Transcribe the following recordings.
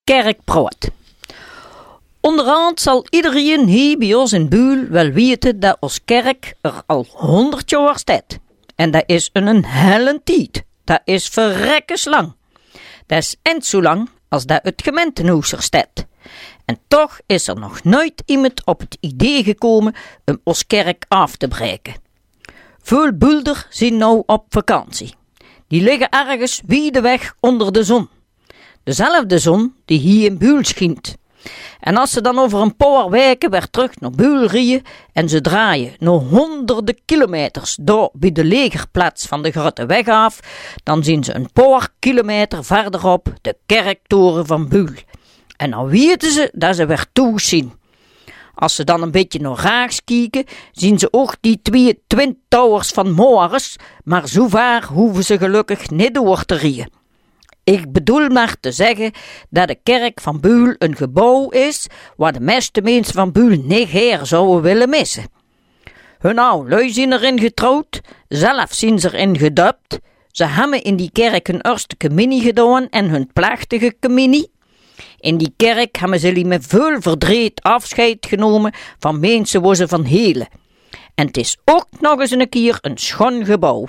Kerkpraat. Onderhand zal iedereen hier bij ons in Buul wel weten dat ons kerk er al 100 jaar staat. En dat is een hele tijd. Dat is verrekkenslang. Dat is end zo lang als dat het gemeentehuis er staat. En toch is er nog nooit iemand op het idee gekomen om ons kerk af te breken. Veel Buulder zijn nou op vakantie. Die liggen ergens weg onder de zon. Dezelfde zon die hier in Buul schijnt. En als ze dan over een paar weken weer terug naar Buul rijden en ze draaien nog honderden kilometers door bij de legerplaats van de grote weg af, dan zien ze een paar kilometer verderop de kerktoren van Buul. En dan weten ze dat ze weer toe zien. Als ze dan een beetje naar rechts kijken, zien ze ook die 2 Twin Towers van Morris, maar zo ver hoeven ze gelukkig niet door te rijden. Ik bedoel maar te zeggen dat de kerk van Buul een gebouw is waar de meeste mensen van Buul niet her zouden willen missen. Hun oude lui zijn erin getrouwd, zelf zijn ze erin gedoopt. Ze hebben in die kerk hun eerste communie gedaan en hun plechtige communie. In die kerk hebben ze met veel verdriet afscheid genomen van mensen waar ze van helen. En het is ook nog eens een keer een schoon gebouw.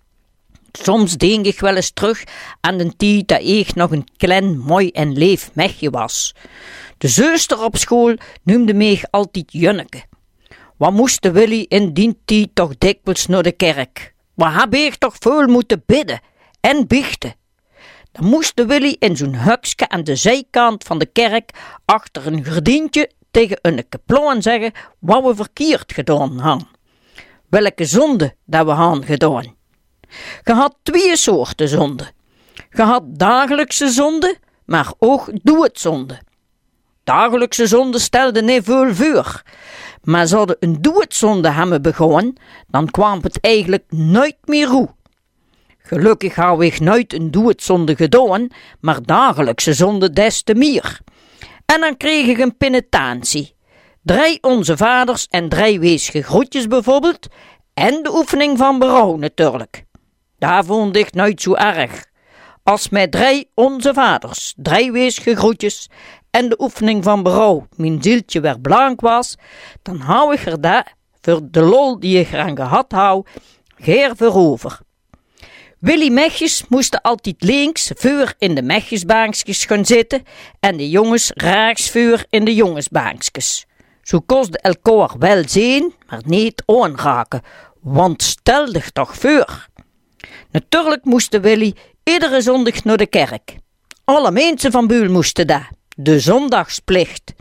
Soms denk ik wel eens terug aan de tijd dat ik nog een klein, mooi en leef mechje was. De zuster op school noemde mij altijd Janneke. Wat moest de Willy in die tijd toch dikwijls naar de kerk? Wat heb ik toch veel moeten bidden en biechten? Dan moest de Willy in zo'n hukske aan de zijkant van de kerk achter een gordientje tegen een kaplan zeggen wat we verkeerd gedaan hadden. Welke zonde dat we hadden gedaan. Je had 2 soorten zonde. Je had dagelijkse zonde, maar ook doetzonde. Dagelijkse zonde stelde niet veel voor. Maar zouden een doetzonde hebben begonnen, dan kwam het eigenlijk nooit meer goed. Gelukkig had ik nooit een doetzonde gedaan, maar dagelijkse zonde des te meer. En dan kreeg ik een penitentie. 3 Onze Vaders en 3 weesge groetjes bijvoorbeeld, en de oefening van berouw natuurlijk. Daar vond ik nooit zo erg. Als met 3 Onze Vaders, 3 weesge groetjes en de oefening van berouw mijn zieltje weer blank was, dan hou ik er daar, voor de lol die ik eraan gehad hou, geer voor over. Willy Mechjes moesten altijd links voor in de mechjesbankjes gaan zitten en de jongens rechts voor in de jongensbankjes. Zo kostte elkaar wel zien, maar niet aanraken, want stel dich toch voor. Natuurlijk moest Willy iedere zondag naar de kerk. Alle mensen van Buul moesten daar, de zondagsplicht.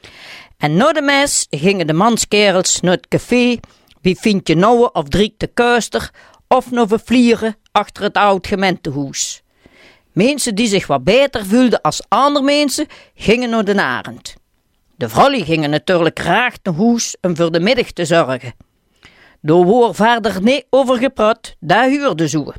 En na de mes gingen de manskerels naar het café, wie vind je nou of Driek de Kuister, of nog vlieren achter het oud gemeentehuis. Mensen die zich wat beter voelden als andere mensen, gingen naar de Arend. De vrouwen gingen natuurlijk graag naar huis om voor de middag te zorgen. Daar wordt verder niet over gepraat, dat huurde zo.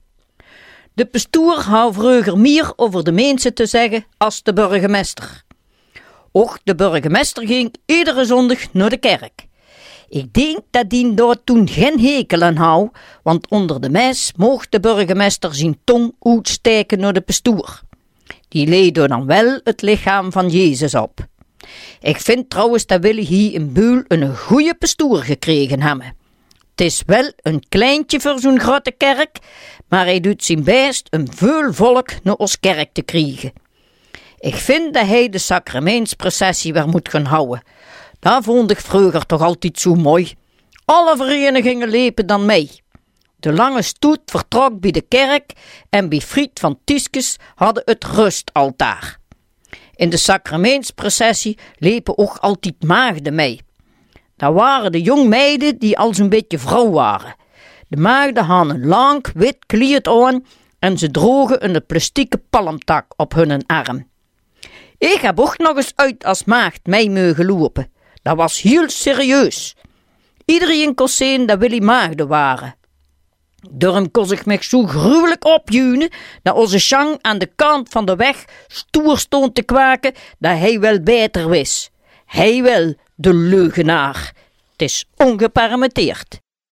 De pastoor had vroeger meer over de mensen te zeggen als de burgemeester. Ook de burgemeester ging iedere zondag naar de kerk. Ik denk dat die daar toen geen hekel aan hou, want onder de mes mocht de burgemeester zijn tong uitsteken naar de pastoor. Die leed dan wel het lichaam van Jezus op. Ik vind trouwens dat Willy hier in Buul een goede pastoor gekregen hebben. Het is wel een kleintje voor zo'n grote kerk, maar hij doet zijn best om veel volk naar ons kerk te krijgen. Ik vind dat hij de sacramentsprocessie weer moet gaan houden. Dat vond ik vroeger toch altijd zo mooi. Alle verenigingen lepen dan mee. De lange stoet vertrok bij de kerk en bij Friet van Tieskes hadden het rustaltaar. In de sacramentsprocessie liepen ook altijd maagden mee. Dat waren de jongmeiden die al zo'n beetje vrouw waren. De maagden hadden een lang wit kleed aan en ze droegen een plastieke palmtak op hun arm. Ik heb ook nog eens uit als maagd mee mogen lopen. Dat was heel serieus. Iedereen kon zien dat Willy maagden waren. Daarom kon ik me zo gruwelijk opjuinen dat onze Sjang aan de kant van de weg stoer stond te kwaken dat hij wel beter wist. Hij wel, de leugenaar. Het is ongeparamenteerd.